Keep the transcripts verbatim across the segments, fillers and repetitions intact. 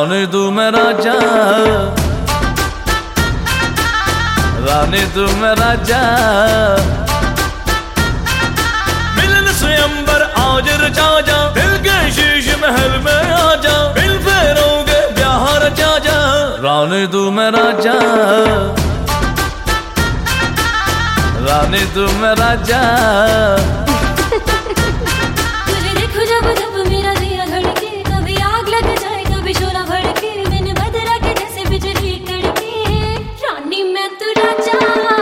रानी तू मैं राजा, रानी तू मैं राजा। मिलन स्वयंवर आज रचा जा, दिल के शीश महल में आ जा, दिल फेरोगे ब्याह रचा जा। रानी तू मैं राजा, रानी तू मैं राजा। तुझे देखो जब जब मेरा दिया धड़के, कभी आग लग जाए कभी शोला भड़के, बिन बदरा के जैसे बिजली कड़के। रानी मैं तू राजा,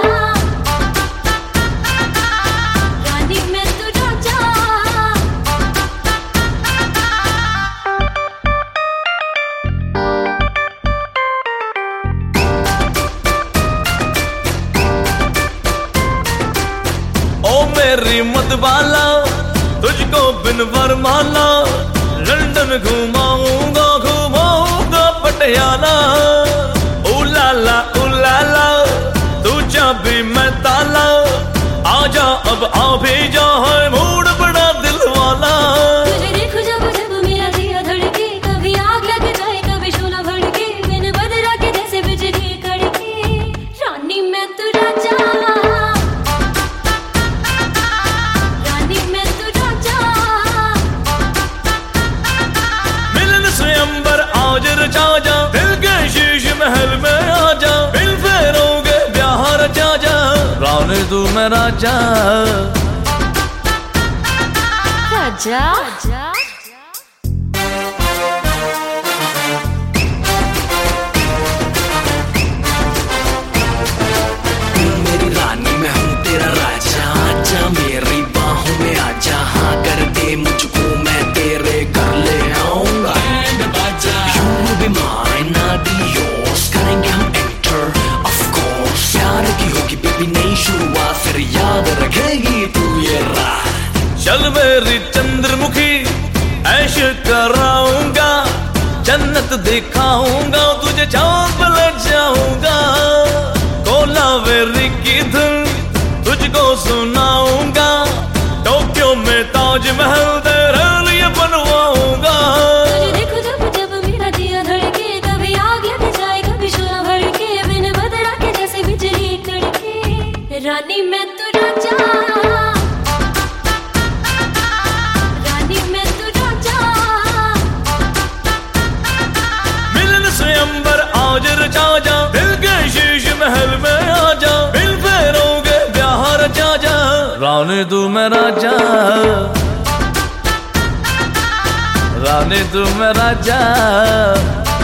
रानी मैं तू राजा। ओ मेरी मतवाला, तुझको बिन वरमाला, लंदन घुमाऊंगा घुमाऊंगा पटियाला। ओ लाला ओ लाला, तू चाबी मैं ताला, आजा अब आ भी जा, है मूड बड़ा दिल वाला। तुझे देखो जब जब मेरा दिया धड़के, कभी आग लग जाए कभी शोला भड़के, बिन बदरा के जैसे बिजली कड़के। रानी मैं तू राजा, रानी मैं तू राजा। मिलन स्वयंवर आज रचा जा, दिल के शीश महल में आ जा, दिल फेरोगे ब्याह रचा जा। रानी तू मैं राजा, राजा, राजा। मेरी रानी मैं हूँ तेरा राजा, आजा मेरी बाहों में आजा। हाँ कर दे मुझको मैं तेरे घर ले आऊंगा। You will be mine, I'll be yours, करेंगे हम enter of course। प्यार की होगी बेबी नई शुरुआत, फिर याद रखेगी तू ये रात। चल मेरी चंद्रमुखी ऐश कराऊंगा, जन्नत दिखाऊंगा तुझे, चांद पे ले जाऊंगा। कोलावेरी की धुन तुझको सुनाऊंगा, टोक्यो में ताजमहल तेरे लिए बनवाऊंगा। तुझे देखो जब जब मेरा दिया धड़के, कभी आग लग जाए कभी शोला भड़के, बिन बदरा के जैसे बिजली कड़के। रानी मैं तू राजा, रानी मैं तू राजा। मिलन स्वयंवर आज रचा जा, दिल के शीश महल में आ जा, दिल फेरोगे ब्याह रचा जा। रानी तू मैं राजा, रानी तू मैं राजा।